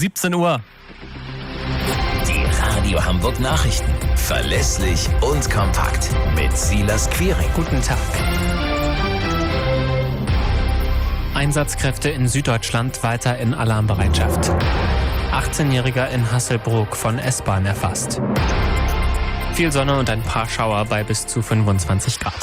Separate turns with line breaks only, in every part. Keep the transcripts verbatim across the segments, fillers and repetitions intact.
siebzehn Uhr.
Die Radio Hamburg Nachrichten. Verlässlich und kompakt. Mit Silas Quiring.
Guten Tag. Einsatzkräfte in Süddeutschland weiter in Alarmbereitschaft. achtzehnjähriger in Hasselbrook von S-Bahn erfasst. Viel Sonne und ein paar Schauer bei bis zu fünfundzwanzig Grad.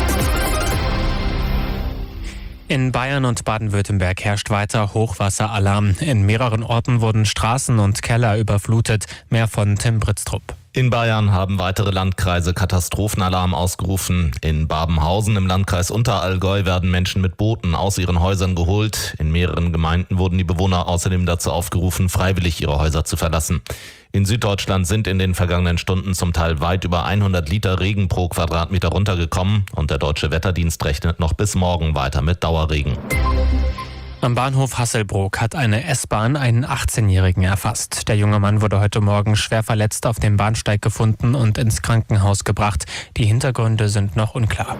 In Bayern und Baden-Württemberg herrscht weiter Hochwasseralarm. In mehreren Orten wurden Straßen und Keller überflutet. Mehr von Tim Britztrup.
In Bayern haben weitere Landkreise Katastrophenalarm ausgerufen. In Babenhausen im Landkreis Unterallgäu werden Menschen mit Booten aus ihren Häusern geholt. In mehreren Gemeinden wurden die Bewohner außerdem dazu aufgerufen, freiwillig ihre Häuser zu verlassen. In Süddeutschland sind in den vergangenen Stunden zum Teil weit über hundert Liter Regen pro Quadratmeter runtergekommen und der Deutsche Wetterdienst rechnet noch bis morgen weiter mit Dauerregen.
Am Bahnhof Hasselbrook hat eine S-Bahn einen achtzehnjährigen erfasst. Der junge Mann wurde heute Morgen schwer verletzt auf dem Bahnsteig gefunden und ins Krankenhaus gebracht. Die Hintergründe sind noch unklar.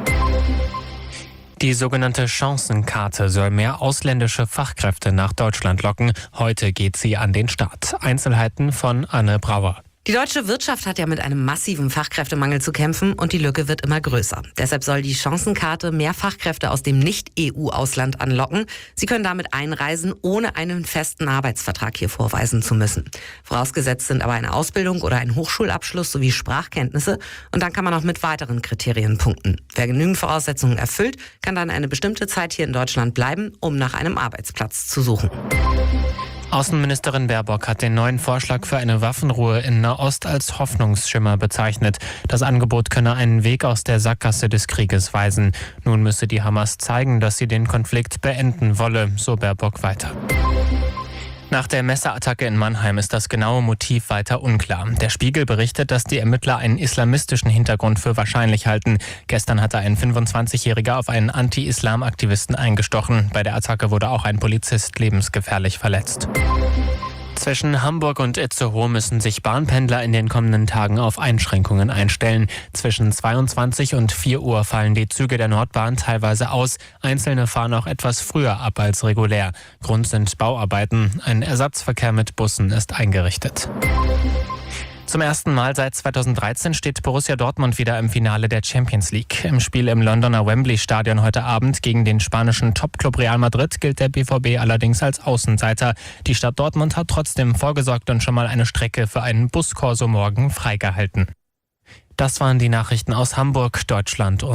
Die sogenannte Chancenkarte soll mehr ausländische Fachkräfte nach Deutschland locken. Heute geht sie an den Start. Einzelheiten von Anne Brauer.
Die deutsche Wirtschaft hat ja mit einem massiven Fachkräftemangel zu kämpfen und die Lücke wird immer größer. Deshalb soll die Chancenkarte mehr Fachkräfte aus dem Nicht-E U-Ausland anlocken. Sie können damit einreisen, ohne einen festen Arbeitsvertrag hier vorweisen zu müssen. Vorausgesetzt sind aber eine Ausbildung oder ein Hochschulabschluss sowie Sprachkenntnisse und dann kann man auch mit weiteren Kriterien punkten. Wer genügend Voraussetzungen erfüllt, kann dann eine bestimmte Zeit hier in Deutschland bleiben, um nach einem Arbeitsplatz zu suchen.
Außenministerin Baerbock hat den neuen Vorschlag für eine Waffenruhe in Nahost als Hoffnungsschimmer bezeichnet. Das Angebot könne einen Weg aus der Sackgasse des Krieges weisen. Nun müsse die Hamas zeigen, dass sie den Konflikt beenden wolle, so Baerbock weiter. Nach der Messerattacke in Mannheim ist das genaue Motiv weiter unklar. Der Spiegel berichtet, dass die Ermittler einen islamistischen Hintergrund für wahrscheinlich halten. Gestern hatte ein fünfundzwanzigjähriger auf einen Anti-Islam-Aktivisten eingestochen. Bei der Attacke wurde auch ein Polizist lebensgefährlich verletzt. Zwischen Hamburg und Itzehoe müssen sich Bahnpendler in den kommenden Tagen auf Einschränkungen einstellen. Zwischen zweiundzwanzig und vier Uhr fallen die Züge der Nordbahn teilweise aus. Einzelne fahren auch etwas früher ab als regulär. Grund sind Bauarbeiten. Ein Ersatzverkehr mit Bussen ist eingerichtet. Zum ersten Mal seit zweitausenddreizehn steht Borussia Dortmund wieder im Finale der Champions League. Im Spiel im Londoner Wembley-Stadion heute Abend gegen den spanischen Topclub Real Madrid gilt der B V B allerdings als Außenseiter. Die Stadt Dortmund hat trotzdem vorgesorgt und schon mal eine Strecke für einen Buskorso morgen freigehalten. Das waren die Nachrichten aus Hamburg, Deutschland und